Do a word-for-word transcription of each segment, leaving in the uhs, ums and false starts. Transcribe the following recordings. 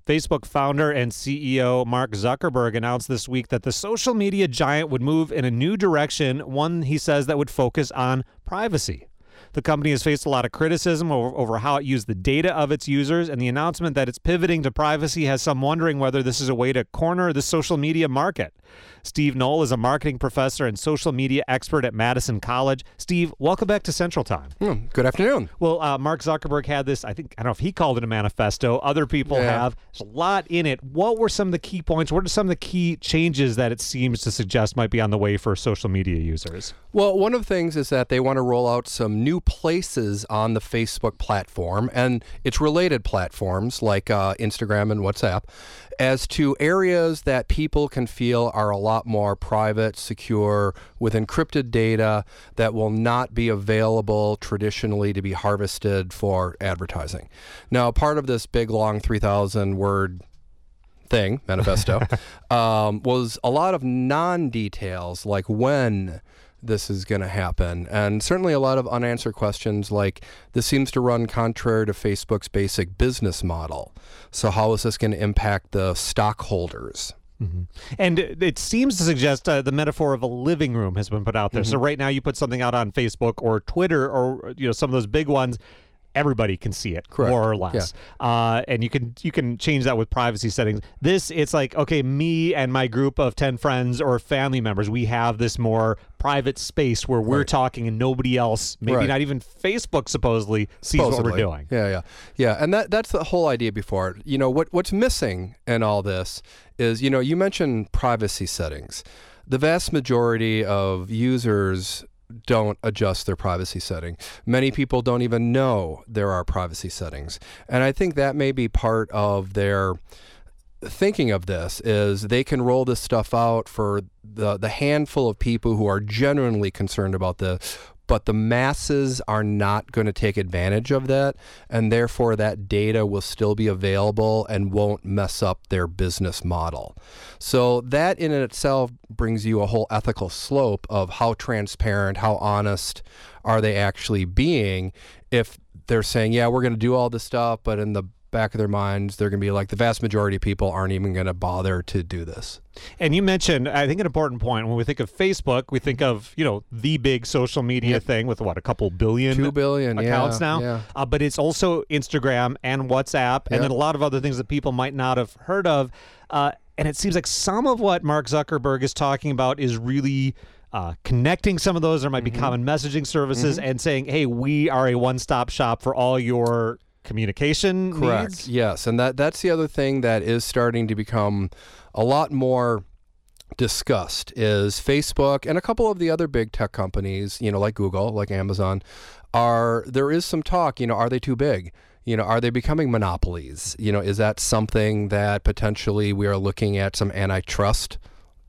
Facebook founder and C E O Mark Zuckerberg announced this week that the social media giant would move in a new direction, one he says that would focus on privacy. The company has faced a lot of criticism over, over how it used the data of its users, and the announcement that it's pivoting to privacy has some wondering whether this is a way to corner the social media market. Steve Knoll is a marketing professor and social media expert at Madison College. Steve, welcome back to Central Time. Mm, good afternoon. Well, uh, Mark Zuckerberg had this, I think, I don't know if he called it a manifesto. Other people Yeah. have. There's a lot in it. What were some of the key points? What are some of the key changes that it seems to suggest might be on the way for social media users? Well, one of the things is that they want to roll out some new places on the Facebook platform and its related platforms like uh, Instagram and WhatsApp as to areas that people can feel are a lot more private, secure, with encrypted data that will not be available traditionally to be harvested for advertising. Now, part of this big, long three thousand word thing, manifesto, um, was a lot of non-details like when this is going to happen, and certainly a lot of unanswered questions like this seems to run contrary to Facebook's basic business model. So how is this going to impact the stockholders? Mm-hmm. And it seems to suggest uh, the metaphor of a living room has been put out there. Mm-hmm. So right now you put something out on Facebook or Twitter or you know some of those big ones, everybody can see it, Correct. more or less. Yeah. Uh, and you can you can change that with privacy settings. This, it's like, okay, me and my group of ten friends or family members, we have this more private space where we're right. talking and nobody else, maybe right. not even Facebook supposedly, sees supposedly. what we're doing. Yeah, yeah. Yeah, and that that's the whole idea before it. You know, what what's missing in all this is, you know, you mentioned privacy settings. The vast majority of users don't adjust their privacy setting. Many people don't even know there are privacy settings. And I think that may be part of their thinking of this, is they can roll this stuff out for the, the handful of people who are genuinely concerned about this, but the masses are not going to take advantage of that, and therefore that data will still be available and won't mess up their business model. So that in itself brings you a whole ethical slope of how transparent, how honest are they actually being if they're saying, yeah, we're going to do all this stuff, but in the back of their minds, they're going to be like, the vast majority of people aren't even going to bother to do this. And you mentioned, I think, an important point. When we think of Facebook, we think of, you know, the big social media yep. thing with, what, a couple billion, Two billion accounts yeah, now? Yeah. Uh, but it's also Instagram and WhatsApp and yep. then a lot of other things that people might not have heard of. Uh, and it seems like some of what Mark Zuckerberg is talking about is really Uh, connecting some of those. There might be mm-hmm. common messaging services mm-hmm. and saying, hey, we are a one-stop shop for all your communication Correct. needs. Yes, and that that's the other thing that is starting to become a lot more discussed is Facebook and a couple of the other big tech companies, you know, like Google, like Amazon, are there is some talk, you know, are they too big? You know, are they becoming monopolies? You know, is that something that potentially we are looking at some antitrust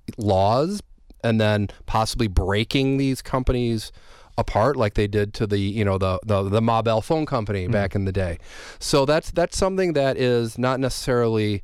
laws and then possibly breaking these companies apart like they did to the, you know, the the, the Ma Bell phone company mm-hmm. back in the day. So that's that's something that is not necessarily,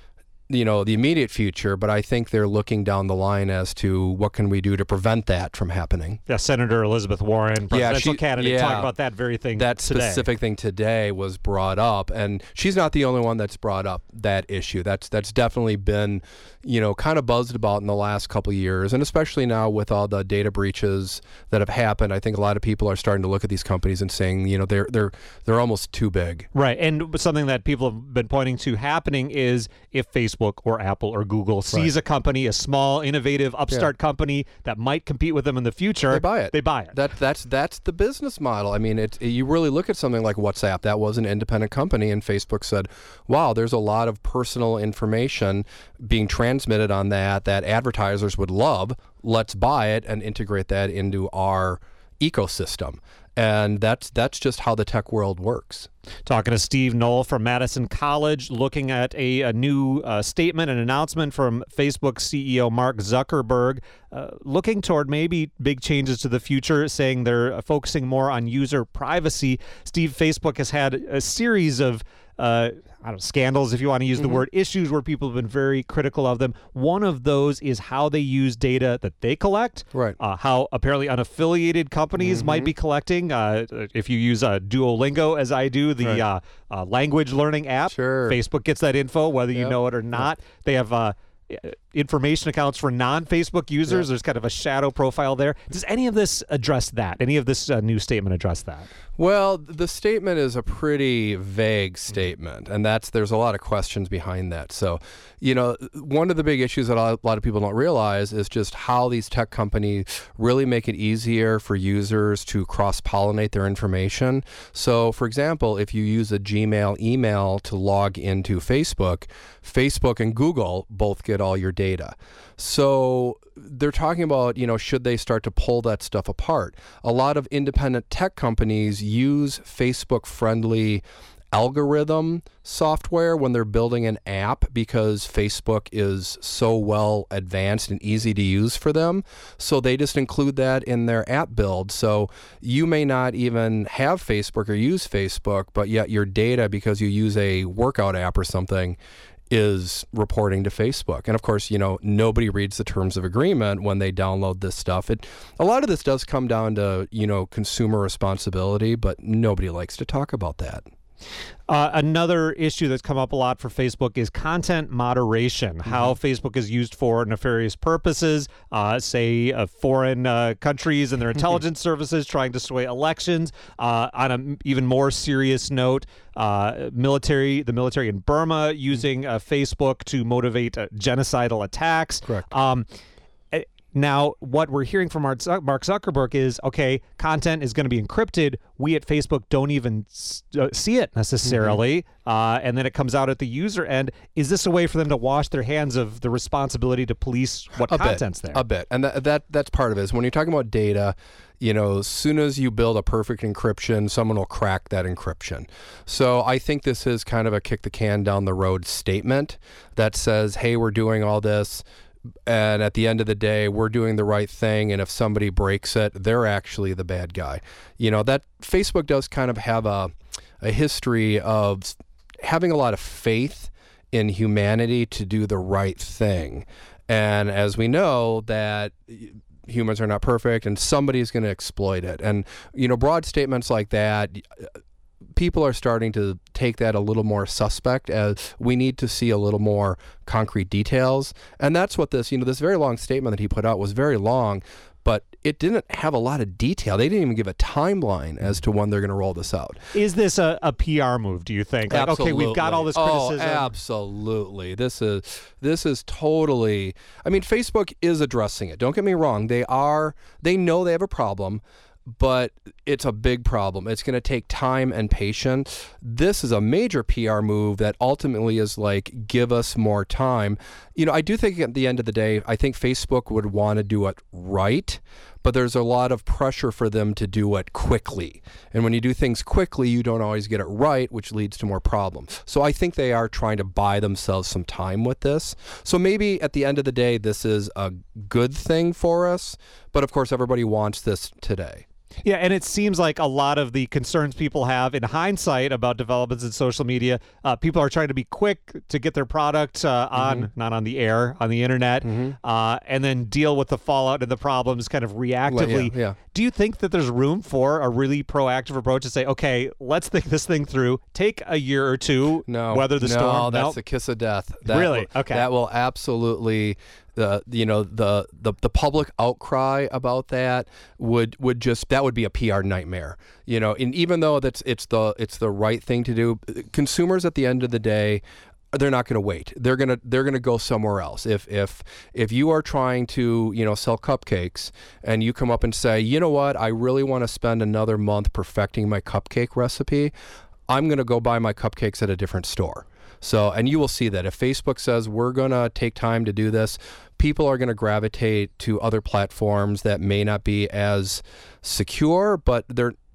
you know, the immediate future, but I think they're looking down the line as to what can we do to prevent that from happening. Yeah, Senator Elizabeth Warren, presidential yeah, she, candidate, yeah, talked about that very thing That today. specific thing today was brought up, and she's not the only one that's brought up that issue. That's that's definitely been, you know, kind of buzzed about in the last couple of years, and especially now with all the data breaches that have happened, I think a lot of people are starting to look at these companies and saying, you know, they're they're they're almost too big. Right, and something that people have been pointing to happening is if Facebook or Apple or Google sees right. a company, a small, innovative, upstart yeah. company that might compete with them in the future, they buy it. They buy it. That that's that's the business model. I mean, it, you really look at something like WhatsApp. That was an independent company, and Facebook said, "Wow, there's a lot of personal information being transmitted on that that advertisers would love. Let's buy it and integrate that into our ecosystem." And that's that's just how the tech world works. Talking to Steve Knoll from Madison College, looking at a, a new uh, statement, an announcement from Facebook C E O Mark Zuckerberg, uh, looking toward maybe big changes to the future, saying they're focusing more on user privacy. Steve, Facebook has had a series of Uh, I don't know, scandals, if you want to use the Mm-hmm. word, issues where people have been very critical of them. One of those is how they use data that they collect, Right. uh, how apparently unaffiliated companies Mm-hmm. might be collecting. Uh, if you use uh, Duolingo, as I do, the Right. uh, uh, language learning app, Sure. Facebook gets that info, whether you Yep. know it or not. They have uh, information accounts for non-Facebook users. Yep. There's kind of a shadow profile there. Does any of this address that? Any of this uh, new statement address that? Well, the statement is a pretty vague statement, and that's there's a lot of questions behind that. So, you know, one of the big issues that a lot of people don't realize is just how these tech companies really make it easier for users to cross-pollinate their information. So, for example, if you use a Gmail email to log into Facebook, Facebook and Google both get all your data. So they're talking about, you know, should they start to pull that stuff apart? A lot of independent tech companies use Facebook-friendly algorithm software when they're building an app because Facebook is so well advanced and easy to use for them. So they just include that in their app build. So you may not even have Facebook or use Facebook, but yet your data, because you use a workout app or something, is reporting to Facebook. And of course, you know, nobody reads the terms of agreement when they download this stuff. It, a lot of this does come down to, you know, consumer responsibility, but nobody likes to talk about that. Uh, another issue that's come up a lot for Facebook is content moderation, Mm-hmm. how Facebook is used for nefarious purposes, uh, say uh, foreign uh, countries and their intelligence services trying to sway elections. Uh, on an even more serious note, uh, military, the military in Burma using uh, Facebook to motivate uh, genocidal attacks. Correct. Um, Now, what we're hearing from Mark Zuckerberg is, okay, content is going to be encrypted. We at Facebook don't even uh, see it necessarily. Mm-hmm. Uh, and then it comes out at the user end. Is this a way for them to wash their hands of the responsibility to police what a content's bit, there? A bit. And that, that that's part of it. Is when you're talking about data, you know, as soon as you build a perfect encryption, someone will crack that encryption. So I think this is kind of a kick the can down the road statement that says, hey, we're doing all this, and at the end of the day, we're doing the right thing, and if somebody breaks it, they're actually the bad guy. You know, that Facebook does kind of have a a history of having a lot of faith in humanity to do the right thing. And as we know, that humans are not perfect and somebody's going to exploit it. And, you know, broad statements like that, people are starting to take that a little more suspect, as we need to see a little more concrete details. And that's what this, you know, this very long statement that he put out was very long, but it didn't have a lot of detail. They didn't even give a timeline as to when they're going to roll this out. Is this a, a P R move, do you think? Like, Absolutely. okay, we've got all this criticism. Oh, absolutely. This is this is totally, I mean, Facebook is addressing it. Don't get me wrong. They are, they know they have a problem, but it's a big problem. It's going to take time and patience. This is a major P R move that ultimately is like, give us more time. You know, I do think at the end of the day, I think Facebook would want to do it right, but there's a lot of pressure for them to do it quickly. And when you do things quickly, you don't always get it right, which leads to more problems. So I think they are trying to buy themselves some time with this. So maybe at the end of the day, this is a good thing for us, but of course, everybody wants this today. Yeah, and it seems like a lot of the concerns people have in hindsight about developments in social media, uh, people are trying to be quick to get their product uh, on, mm-hmm. not on the air, on the internet, mm-hmm. uh, and then deal with the fallout and the problems kind of reactively. Yeah, yeah. Do you think that there's room for a really proactive approach to say, okay, let's think this thing through, take a year or two, no, weather the no, storm? No, that's nope. the kiss of death. That really? Will, okay. That will absolutely... The you know the, the the public outcry about that would would just that would be a P R nightmare, you know. And even though that's it's the it's the right thing to do, consumers at the end of the day, they're not going to wait. They're gonna they're gonna go somewhere else. If if if you are trying to you know sell cupcakes and you come up and say, you know what, I really want to spend another month perfecting my cupcake recipe, I'm going to go buy my cupcakes at a different store. So, and you will see that if Facebook says we're going to take time to do this, people are going to gravitate to other platforms that may not be as secure, but they're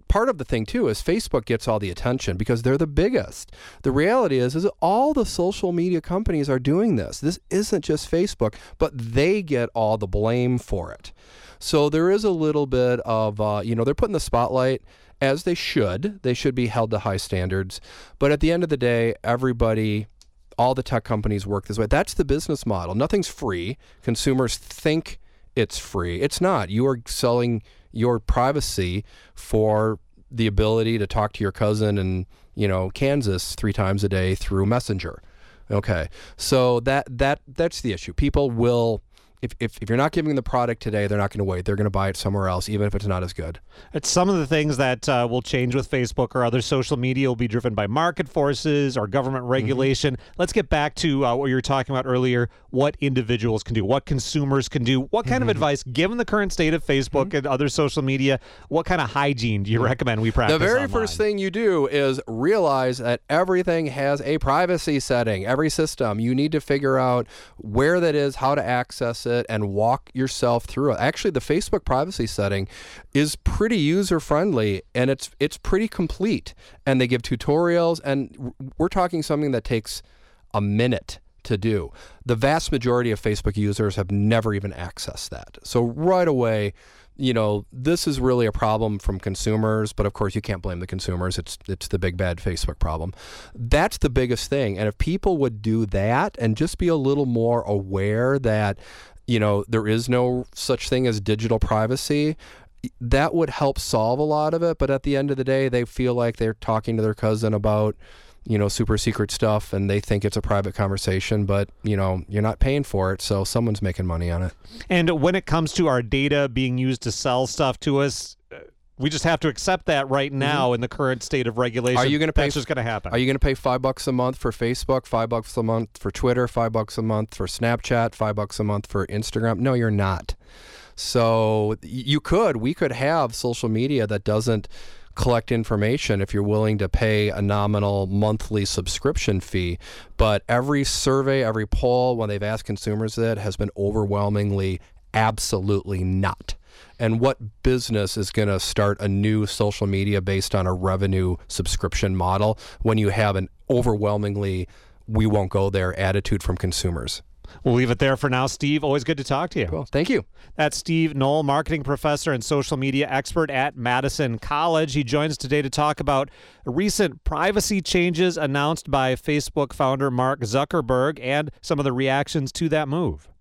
part of the thing too is Facebook gets all the attention because they're the biggest. The reality is, is all the social media companies are doing this. This isn't just Facebook, but they get all the blame for it. So there is a little bit of, uh, you know, they're putting the spotlight, as they should. They should be held to high standards. But at the end of the day, everybody, all the tech companies work this way. That's the business model. Nothing's free. Consumers think it's free. It's not. You are selling your privacy for the ability to talk to your cousin in, you know, Kansas three times a day through Messenger. Okay. So that that that's the issue. People will, If, if if you're not giving them the product today, they're not going to wait. They're going to buy it somewhere else, even if it's not as good. It's some of the things that uh, will change with Facebook or other social media will be driven by market forces or government regulation. Mm-hmm. Let's get back to uh, what you were talking about earlier, what individuals can do, what consumers can do. What kind mm-hmm. of advice, given the current state of Facebook mm-hmm. and other social media, what kind of hygiene do you mm-hmm. recommend we practice The very online? first thing you do is realize that everything has a privacy setting. Every system. You need to figure out where that is, how to access it, and walk yourself through it. Actually, the Facebook privacy setting is pretty user-friendly, and it's it's pretty complete. And they give tutorials, and we're talking something that takes a minute to do. The vast majority of Facebook users have never even accessed that. So right away, you know, this is really a problem from consumers, but of course you can't blame the consumers. It's it's the big bad Facebook problem. That's the biggest thing. And if people would do that and just be a little more aware that, you know, there is no such thing as digital privacy, that would help solve a lot of it. But at the end of the day, they feel like they're talking to their cousin about, you know, super secret stuff, and they think it's a private conversation, but, you know, you're not paying for it, so someone's making money on it. And when it comes to our data being used to sell stuff to us, we just have to accept that right now mm-hmm. in the current state of regulation. Are you going to pay? That's just going to happen. Are you going to pay five bucks a month for Facebook, five bucks a month for Twitter, five bucks a month for Snapchat, five bucks a month for Instagram? No, you're not. So you could, we could have social media that doesn't collect information if you're willing to pay a nominal monthly subscription fee. But every survey, every poll, when they've asked consumers that, has been overwhelmingly absolutely not. And what business is going to start a new social media based on a revenue subscription model when you have an overwhelmingly we won't go there attitude from consumers? We'll leave it there for now. Steve, always good to talk to you. Cool. Thank you. That's Steve Knoll, marketing professor and social media expert at Madison College. He joins today to talk about recent privacy changes announced by Facebook founder Mark Zuckerberg and some of the reactions to that move.